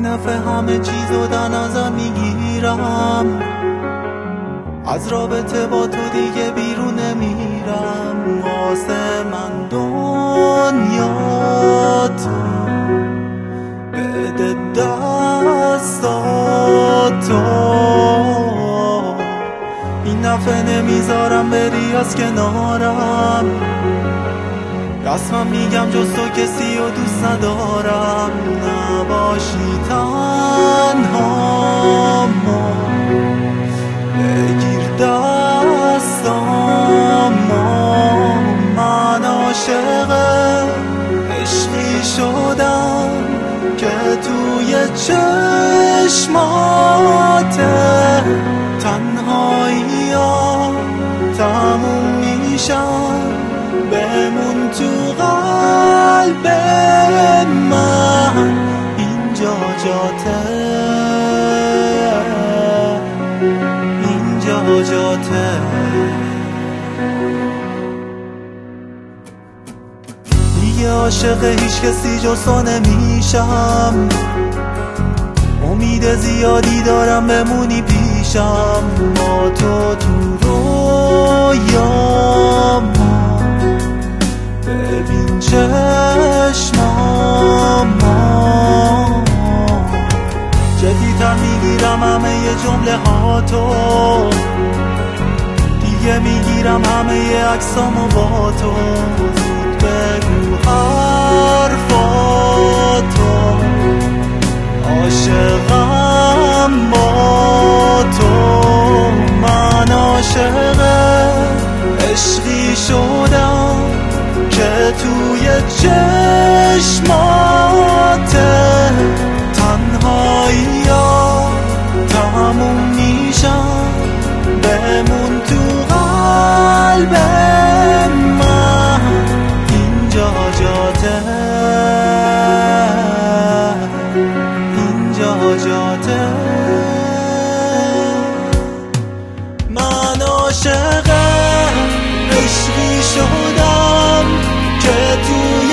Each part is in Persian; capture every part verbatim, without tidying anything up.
نفع همه چیزو در نظر میگیرم، از رابطه با تو دیگه بیرون نمیرم. واسه من دنیا تو بده دستاتو، این دفعه نمیذارم بری از کنارم. رسمم میگم جز تو کسی و دوست ندارم، نباشی تنهامو، بگیر دستامو. من عاشق عشقی شدم که توی چشماته، تنهایی ها تموم میشن، بمون تو قلب من، اینجا جاته، اینجا جاته. دیگه عاشق هیچ کسی جز تو نمیشم، امید زیادی دارم بمونی پیشم. با تو تو رویامو ببین چشمامو، جدی‌تر میگیرم همه ی جمله هاتو، دیگه میگیرم همه ی عکسامو با تو. زود بگو حرفاتو، عاشقم با تو. من عاشق عشقی شدم که توی چشماته، تنهایی ها تموم میشن، بمون تو قلب من، اینجا جاته، اینجا جاته. من عاشق عشقی شدم که توی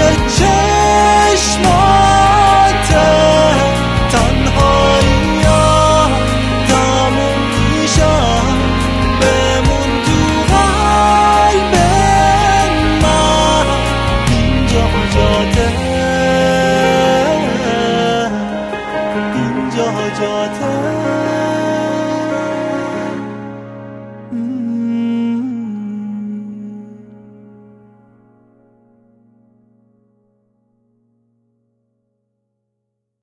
چشماته، تنهایی ها تموم میشن، بمون تو قلب من، اینجا جاته، اینجا جاته.